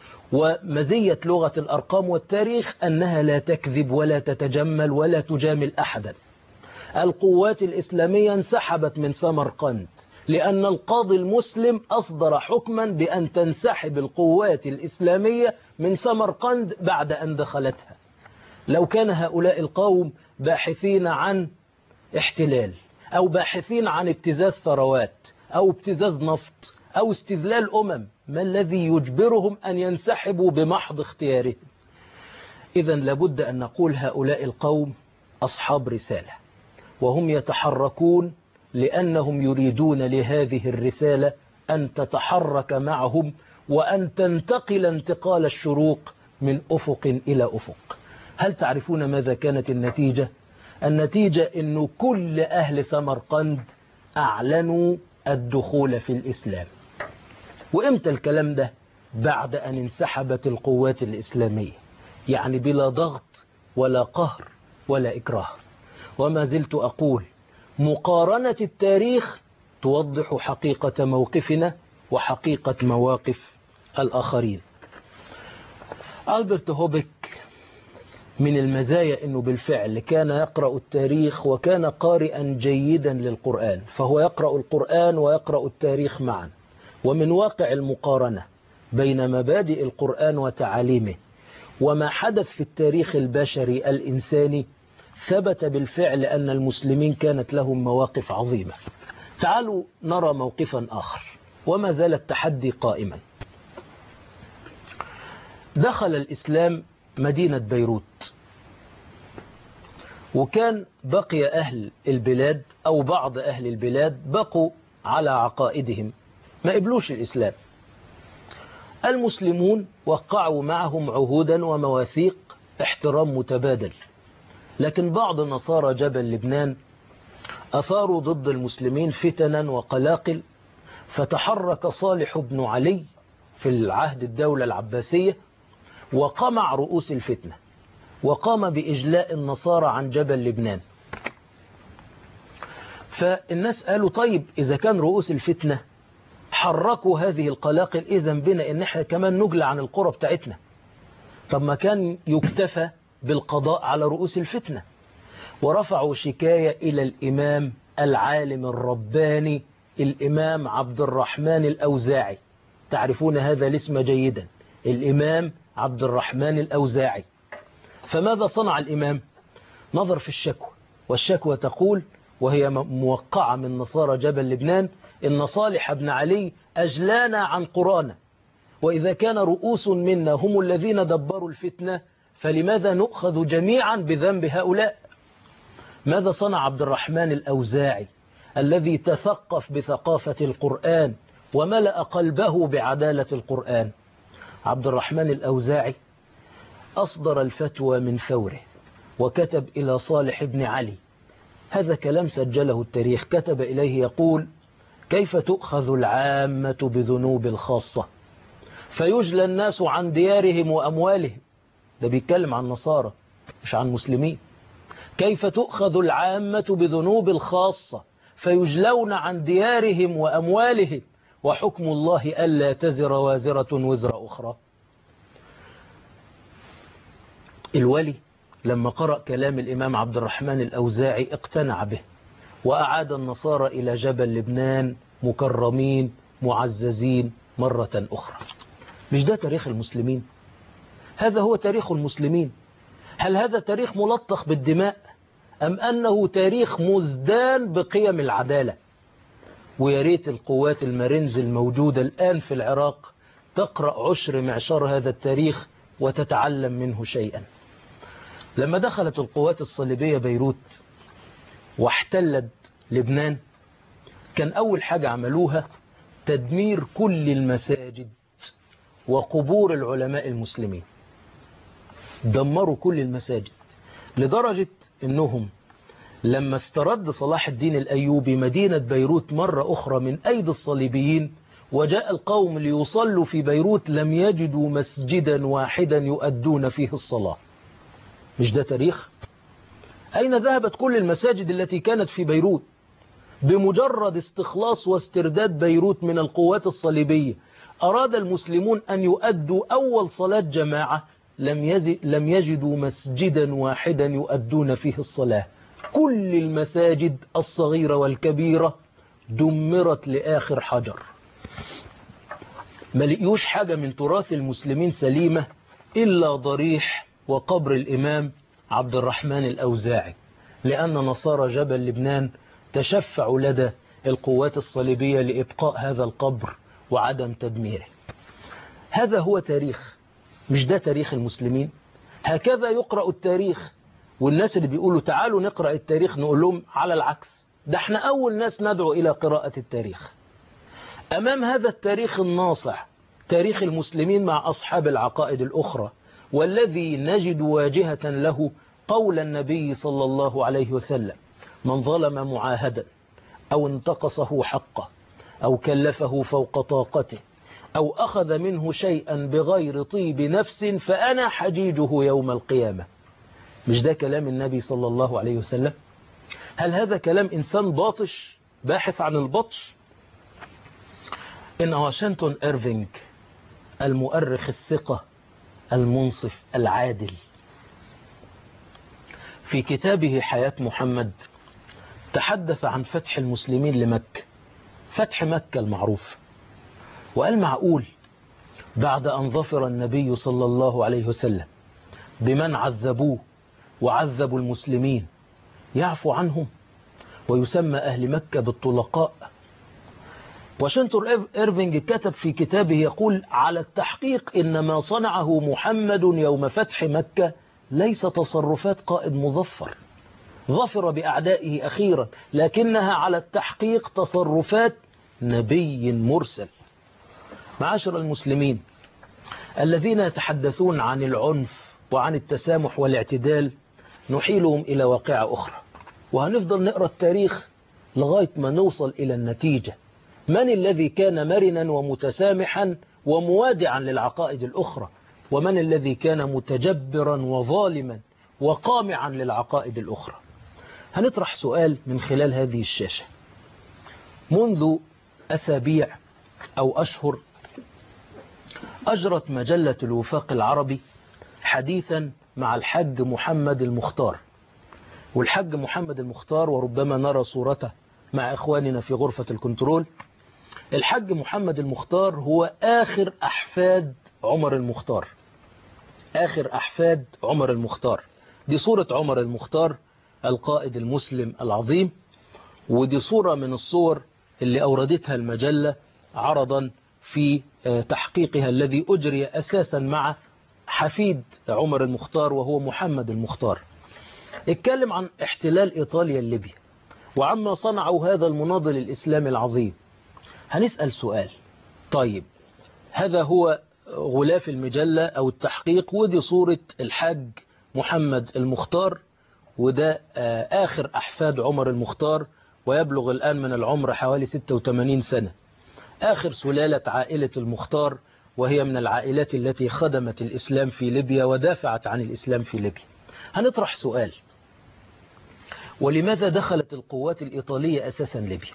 ومزية لغة الأرقام والتاريخ أنها لا تكذب ولا تتجمل ولا تجامل أحدا. القوات الإسلامية انسحبت من سمرقند لأن القاضي المسلم أصدر حكما بأن تنسحب القوات الإسلامية من سمرقند بعد أن دخلتها. لو كان هؤلاء القوم باحثين عن احتلال أو باحثين عن ابتزاز ثروات أو ابتزاز نفط أو استذلال ما الذي يجبرهم أن ينسحبوا بمحض اختيارهم؟ إذا لابد أن نقول هؤلاء القوم أصحاب رسالة، وهم يتحركون لأنهم يريدون لهذه الرسالة أن تتحرك معهم وأن تنتقل انتقال الشروق من أفق إلى أفق. هل تعرفون ماذا كانت النتيجة؟ النتيجة أن كل أهل سمرقند أعلنوا الدخول في الإسلام. وإمتى الكلام ده؟ بعد أن انسحبت القوات الإسلامية، يعني بلا ضغط ولا قهر ولا إكراه. وما زلت أقول مقارنة التاريخ توضح حقيقة موقفنا وحقيقة مواقف الآخرين. ألبرت هوبك من المزايا أنه بالفعل كان يقرأ التاريخ وكان قارئا جيدا للقرآن، فهو يقرأ القرآن ويقرأ التاريخ معا. ومن واقع المقارنة بين مبادئ القرآن وتعاليمه وما حدث في التاريخ البشري الإنساني ثبت بالفعل أن المسلمين كانت لهم مواقف عظيمة. تعالوا نرى موقفا آخر وما زال التحدي قائما. دخل الإسلام مدينة بيروت، وكان بقي أهل البلاد أو بعض أهل البلاد بقوا على عقائدهم، ما قبلوش الإسلام. المسلمون وقعوا معهم عهودا ومواثيق احترام متبادل، لكن بعض نصارى جبل لبنان أثاروا ضد المسلمين فتنا وقلاقل، فتحرك صالح بن علي في العهد الدولة العباسية وقمع رؤوس الفتنة، وقام بإجلاء النصارى عن جبل لبنان. فالناس قالوا طيب إذا كان رؤوس الفتنة حركوا هذه القلاقل، إذن بنا إن احنا كمان نجلى عن القرى بتاعتنا. طب ما كان يكتفى بالقضاء على رؤوس الفتنة. ورفعوا شكاية إلى الإمام العالم الرباني الإمام عبد الرحمن الأوزاعي. تعرفون هذا الاسم جيدا، الإمام عبد الرحمن الأوزاعي. فماذا صنع الإمام؟ نظر في الشكوى، والشكوى تقول وهي موقعة من نصارى جبل لبنان إن صالح بن علي أجلانا عن قرانا، وإذا كان رؤوس منا هم الذين دبروا الفتنة فلماذا نؤخذ جميعا بذنب هؤلاء؟ ماذا صنع عبد الرحمن الأوزاعي الذي تثقف بثقافة القرآن وملأ قلبه بعدالة القرآن؟ عبد الرحمن الأوزاعي أصدر الفتوى من فوره وكتب إلى صالح بن علي، هذا كلام سجله التاريخ، كتب إليه يقول: كيف تؤخذ العامة بذنوب الخاصة فيجلى الناس عن ديارهم وأموالهم؟ ده بيتكلم عن نصارى مش عن مسلمين. كيف تؤخذ العامة بذنوب الخاصة فيجلون عن ديارهم وأموالهم وحكم الله ألا تزر وازرة وزر أخرى؟ الولي لما قرأ كلام الإمام عبد الرحمن الأوزاعي اقتنع به، وأعاد النصارى إلى جبل لبنان مكرمين معززين مرة أخرى. مش ده تاريخ المسلمين؟ هذا هو تاريخ المسلمين. هل هذا تاريخ ملطخ بالدماء أم أنه تاريخ مزدان بقيم العدالة؟ وياريت القوات المارينز الموجودة الآن في العراق تقرأ عشر معشار هذا التاريخ وتتعلم منه شيئا. لما دخلت القوات الصليبية بيروت واحتلت لبنان، كان أول حاجة عملوها تدمير كل المساجد وقبور العلماء المسلمين. دمروا كل المساجد لدرجة أنهم لما استرد صلاح الدين الأيوبي مدينة بيروت مرة أخرى من أيدي الصليبيين وجاء القوم ليصلوا في بيروت لم يجدوا مسجدا واحدا يؤدون فيه الصلاة. مش ده تاريخ؟ أين ذهبت كل المساجد التي كانت في بيروت؟ بمجرد استخلاص واسترداد بيروت من القوات الصليبية أراد المسلمون أن يؤدوا أول صلاة جماعة، لم يجدوا مسجدا واحدا يؤدون فيه الصلاة. كل المساجد الصغيرة والكبيرة دمرت لآخر حجر. ما لقيوش حاجة من تراث المسلمين سليمة إلا ضريح وقبر الإمام عبد الرحمن الأوزاعي، لأن نصارى جبل لبنان تشفعوا لدى القوات الصليبية لإبقاء هذا القبر وعدم تدميره. هذا هو تاريخ، مش ده تاريخ المسلمين؟ هكذا يقرأ التاريخ. والناس اللي بيقولوا تعالوا نقرأ التاريخ نقول لهم على العكس، ده احنا أول ناس ندعو إلى قراءة التاريخ. أمام هذا التاريخ الناصع، تاريخ المسلمين مع أصحاب العقائد الأخرى، والذي نجد واجهة له قول النبي صلى الله عليه وسلم: من ظلم معاهدا أو انتقصه حقه أو كلفه فوق طاقته أو أخذ منه شيئا بغير طيب نفس فأنا حجيجه يوم القيامة. مش ده كلام النبي صلى الله عليه وسلم؟ هل هذا كلام إنسان باطش باحث عن البطش؟ إن واشنطن إيرفينج المؤرخ الثقة المنصف العادل في كتابه حياة محمد تحدث عن فتح المسلمين لمكة، فتح مكة المعروف، وقال معقول بعد أن ظفر النبي صلى الله عليه وسلم بمن عذبوه وعذبوا المسلمين يعفو عنهم ويسمى أهل مكة بالطلقاء؟ واشنطن إيرفينج كتب في كتابه يقول على التحقيق إن ما صنعه محمد يوم فتح مكة ليس تصرفات قائد مظفر ظفر بأعدائه أخيرا، لكنها على التحقيق تصرفات نبي مرسل. معاشر المسلمين الذين يتحدثون عن العنف وعن التسامح والاعتدال نحيلهم إلى واقعة أخرى، وهنفضل نقرأ التاريخ لغاية ما نوصل إلى النتيجة. من الذي كان مرنا ومتسامحا وموادعا للعقائد الأخرى، ومن الذي كان متجبرا وظالما وقامعا للعقائد الأخرى؟ هنطرح سؤال من خلال هذه الشاشة. منذ أسابيع أو أشهر أجرت مجلة الوفاق العربي حديثا مع الحج محمد المختار، والحج محمد المختار وربما نرى صورته مع إخواننا في غرفة الكنترول. الحج محمد المختار هو آخر أحفاد عمر المختار، آخر أحفاد عمر المختار. دي صورة عمر المختار القائد المسلم العظيم، ودي صورة من الصور اللي أوردتها المجلة عرضا في تحقيقها الذي أجري أساسا مع حفيد عمر المختار وهو محمد المختار. اتكلم عن احتلال إيطاليا لليبيا وعما صنعوا هذا المناضل الإسلامي العظيم. هنسأل سؤال، طيب هذا هو غلاف المجلة أو التحقيق، ودي صورة الحاج محمد المختار، وده آخر أحفاد عمر المختار، ويبلغ الآن من العمر حوالي 86 سنة، آخر سلالة عائلة المختار، وهي من العائلات التي خدمت الإسلام في ليبيا ودافعت عن الإسلام في ليبيا. هنطرح سؤال، ولماذا دخلت القوات الإيطالية أساسا ليبيا؟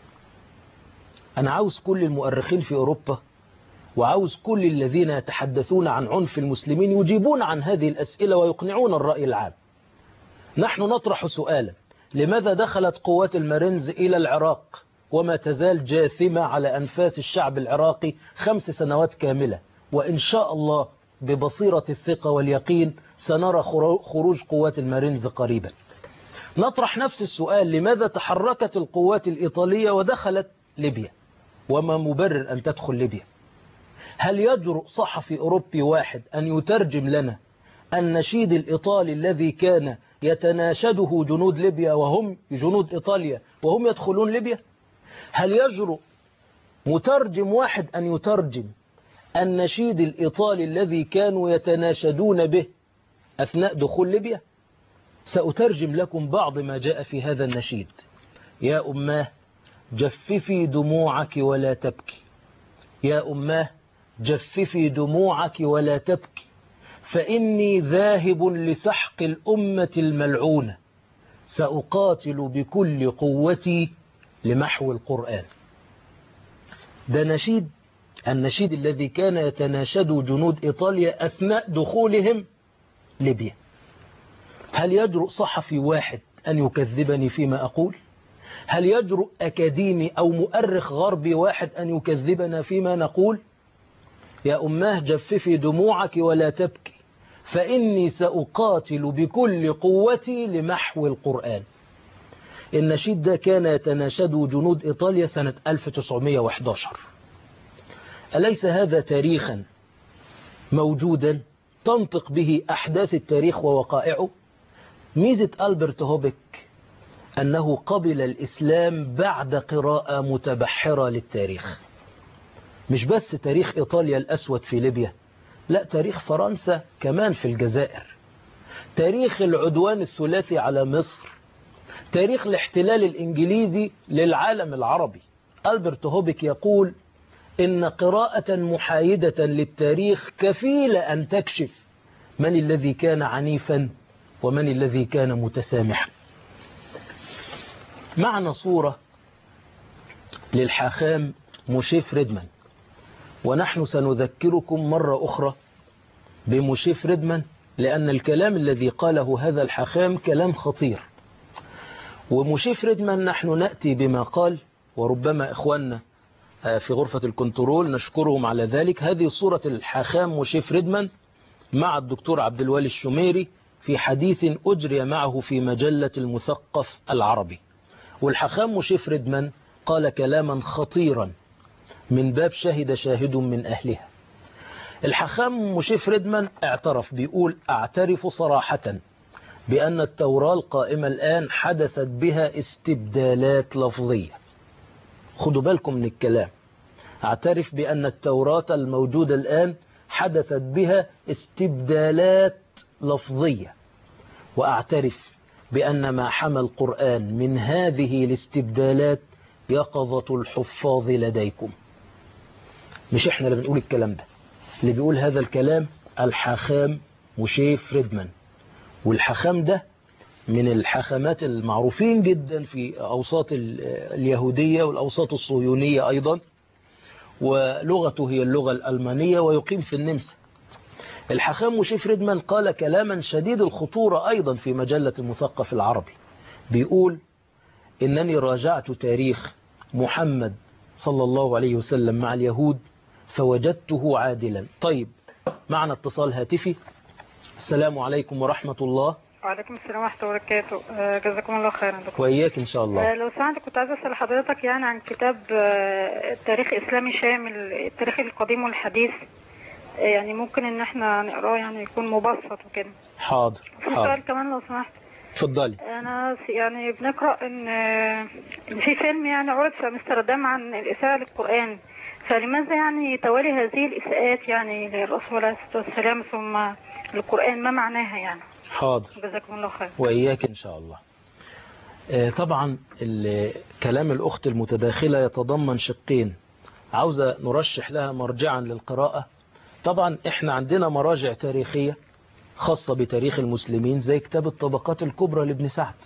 أنا عاوز كل المؤرخين في أوروبا وعاوز كل الذين يتحدثون عن عنف المسلمين يجيبون عن هذه الأسئلة ويقنعون الرأي العام. نحن نطرح سؤالا، لماذا دخلت قوات المارينز إلى العراق وما تزال جاثمة على أنفاس الشعب العراقي 5 سنوات كاملة، وإن شاء الله ببصيرة الثقة واليقين سنرى خروج قوات المارينز قريبا. نطرح نفس السؤال، لماذا تحركت القوات الإيطالية ودخلت ليبيا، وما مبرر أن تدخل ليبيا؟ هل يجرؤ صحفي أوروبي واحد أن يترجم لنا النشيد الإيطالي الذي كان يتناشده جنود ليبيا وهم جنود إيطاليا وهم يدخلون ليبيا؟ هل يجرؤ مترجم واحد أن يترجم النشيد الإيطالي الذي كانوا يتناشدون به أثناء دخول ليبيا؟ سأترجم لكم بعض ما جاء في هذا النشيد. يا أماه جففي دموعك ولا تبكي، يا أماه جففي دموعك ولا تبكي، فإني ذاهب لسحق الأمة الملعونة، سأقاتل بكل قوتي لمحو القرآن. ده نشيد، النشيد الذي كان يتناشد جنود إيطاليا أثناء دخولهم ليبيا. هل يجرؤ صحفي واحد أن يكذبني فيما أقول؟ هل يجرؤ أكاديمي أو مؤرخ غربي واحد أن يكذبنا فيما نقول؟ يا أماه جففي دموعك ولا تبكي، فإني سأقاتل بكل قوتي لمحو القرآن. النشيد ده كان يتناشد جنود إيطاليا سنة 1911. أليس هذا تاريخا موجودا تنطق به أحداث التاريخ ووقائعه؟ ميزة ألبرت هوبك أنه قبل الإسلام بعد قراءة متبحرة للتاريخ، مش بس تاريخ إيطاليا الأسود في ليبيا، لا، تاريخ فرنسا كمان في الجزائر، تاريخ العدوان الثلاثي على مصر، تاريخ الاحتلال الإنجليزي للعالم العربي. ألبرت هوبك يقول إن قراءة محايدة للتاريخ كفيلة أن تكشف من الذي كان عنيفا ومن الذي كان متسامحا. معنا صورة للحاخام موشيه فريدمان، ونحن سنذكركم مرة أخرى بموشيه فريدمان، لأن الكلام الذي قاله هذا الحاخام كلام خطير. وموشيه فريدمان نحن نأتي بما قال، وربما إخواننا في غرفة الكنترول نشكرهم على ذلك. هذه صورة الحاخام موشيه فريدمان مع الدكتور عبد الوالي الشميري في حديث أجري معه في مجلة المثقف العربي. والحاخام موشيه فريدمان قال كلاما خطيرا من باب شهد شاهد من أهلها. الحاخام موشيه فريدمان اعترف، بيقول: أعترف صراحة بأن التوراة القائمة الآن حدثت بها استبدالات لفظية. خدوا بالكم من الكلام. أعترف بأن التوراة الموجودة الآن حدثت بها استبدالات لفظية، وأعترف بأن ما حمى القرآن من هذه الاستبدالات يقظة الحفاظ لديكم. مش احنا اللي بنقول الكلام ده، اللي بيقول هذا الكلام الحاخام موشيه فريدمان. والحاخام ده من الحاخامات المعروفين جدا في أوساط اليهودية والأوساط الصهيونية أيضا، ولغته هي اللغة الألمانية، ويقيم في النمسا. الحاخام موشيه فريدمان قال كلاما شديد الخطورة أيضا في مجلة المثقف العربي. بيقول: إنني راجعت تاريخ محمد صلى الله عليه وسلم مع اليهود فوجدته عادلا. طيب، معنا اتصال هاتفي. السلام عليكم ورحمة الله. وعليكم السلام ورحمة الله وبركاته. جزاكم الله خيرا دكتور. وإياك إن شاء الله. لو سمحت كنت عايزة أسأل حضرتك يعني عن كتاب تاريخ إسلامي شامل، التاريخ القديم والحديث، يعني ممكن إن احنا نقراه يعني يكون مبسط وكده. حاضر. في سؤال كمان لو سمحت. اتفضلي. أنا يعني بنقرأ إن في فيلم يعني عرض في أمستردام عن الإساءة للقرآن، فلماذا يعني توالي هذه الإساءات يعني للرسول عليه الصلاة والسلام ثم القرآن، ما معناها يعني؟ حاضر. جزاكم الله خير. وإياك إن شاء الله. طبعا كلام الأخت المتداخلة يتضمن شقين، عاوزة نرشح لها مرجعا للقراءة. طبعا احنا عندنا مراجع تاريخية خاصة بتاريخ المسلمين زي كتاب الطبقات الكبرى لابن سعد،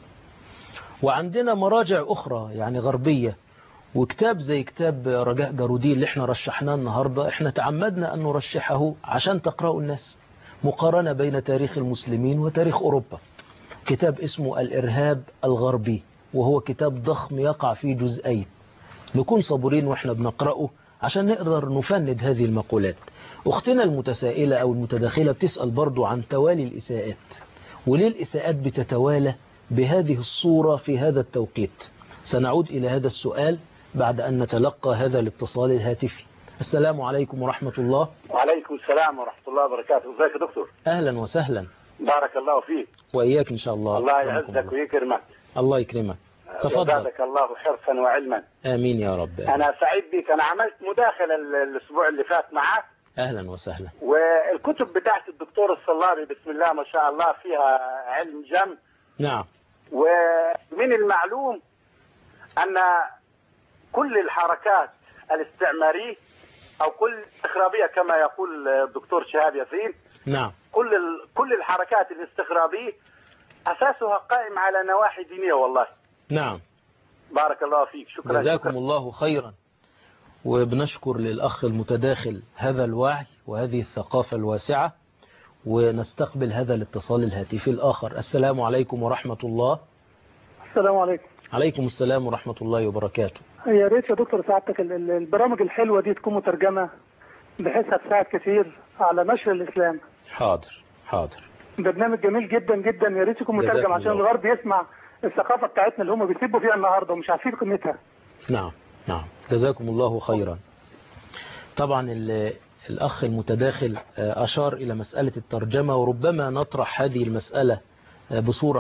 وعندنا مراجع أخرى يعني غربية، وكتاب زي كتاب رجاء جارودي اللي احنا رشحناه النهاردة. احنا تعمدنا أن نرشحه عشان تقرأوا الناس مقارنة بين تاريخ المسلمين وتاريخ أوروبا. كتاب اسمه الإرهاب الغربي، وهو كتاب ضخم يقع فيه جزئين. نكون صبورين وإحنا بنقرأه عشان نقدر نفند هذه المقولات. أختنا المتسائلة أو المتداخلة بتسأل برضو عن توالي الإساءات، وليه الإساءات بتتوالى بهذه الصورة في هذا التوقيت. سنعود إلى هذا السؤال بعد أن نتلقى هذا الاتصال الهاتفي. السلام عليكم ورحمة الله. وعليكم السلام ورحمة الله وبركاته. ازيك يا دكتور؟ أهلا وسهلا. بارك الله فيك. وإياك إن شاء الله. الله يعزك ويكرمك. الله يكرمك. تفضل. زادك الله حرصا وعلما. آمين يا رب. أنا سعيد بك. أنا عملت مداخلة الأسبوع اللي فات معك. أهلا وسهلا. والكتب بتاعت الدكتور الصلابي بسم الله ما شاء الله فيها علم جم. نعم. ومن المعلوم أن كل الحركات الاستعمارية أو كل الاستخرابية كما يقول الدكتور شهاب ياسين. نعم. كل الحركات الاستخرابية أساسها قائم على نواحي دينية والله. نعم. بارك الله فيك. شكرا. جزاكم الله خيرا. وبنشكر للأخ المتداخل هذا الوعي وهذه الثقافة الواسعة، ونستقبل هذا الاتصال الهاتفي الآخر. السلام عليكم ورحمة الله. السلام عليكم. عليكم السلام ورحمة الله وبركاته. يا ريت يا دكتور سعادتك البرامج الحلوة دي تكون مترجمة بحيث هتساعد كثير على نشر الإسلام. حاضر حاضر. برنامج جميل جدا جدا، يا ريت يكون مترجم عشان الغرب يسمع الثقافة بتاعتنا اللي هم بيسيبوا فيها النهارده ومش عارفين قيمتها. نعم نعم. جزاكم الله خيرا. طبعا الأخ المتداخل أشار إلى مسألة الترجمة، وربما نطرح هذه المسألة بصورة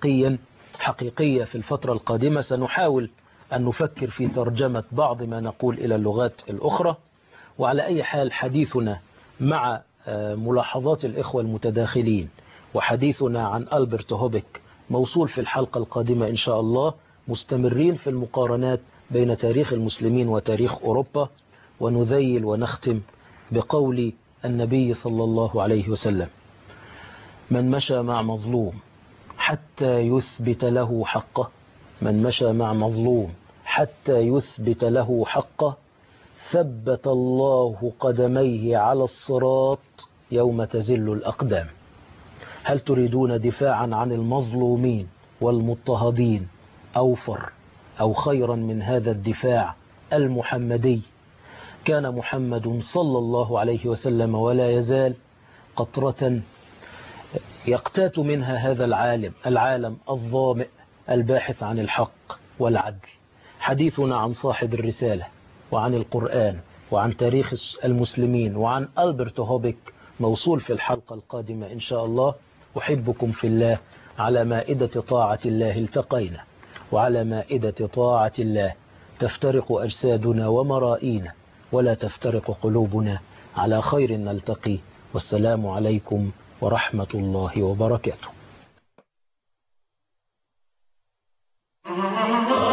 حقيقية في الفترة القادمة. سنحاول أن نفكر في ترجمة بعض ما نقول إلى اللغات الأخرى. وعلى أي حال حديثنا مع ملاحظات الإخوة المتداخلين وحديثنا عن ألبرت هوبك موصول في الحلقة القادمة إن شاء الله، مستمرين في المقارنات بين تاريخ المسلمين وتاريخ أوروبا، ونذيل ونختم بقول النبي صلى الله عليه وسلم: من مشى مع مظلوم حتى يثبت له حقه، من مشى مع مظلوم حتى يثبت له حقه ثبت الله قدميه على الصراط يوم تزل الأقدام. هل تريدون دفاعا عن المظلومين والمضطهدين أوفر أو خيرا من هذا الدفاع المحمدي؟ كان محمد صلى الله عليه وسلم ولا يزال قطرة يقتات منها هذا العالم الظامئ الباحث عن الحق والعدل. حديثنا عن صاحب الرسالة وعن القرآن وعن تاريخ المسلمين وعن ألبرت هوبيك موصول في الحلقة القادمة إن شاء الله. أحبكم في الله. على مائدة طاعة الله التقينا، وعلى مائدة طاعة الله تفترق أجسادنا ومرائينا، ولا تفترق قلوبنا. على خير نلتقي، والسلام عليكم ورحمة الله وبركاته.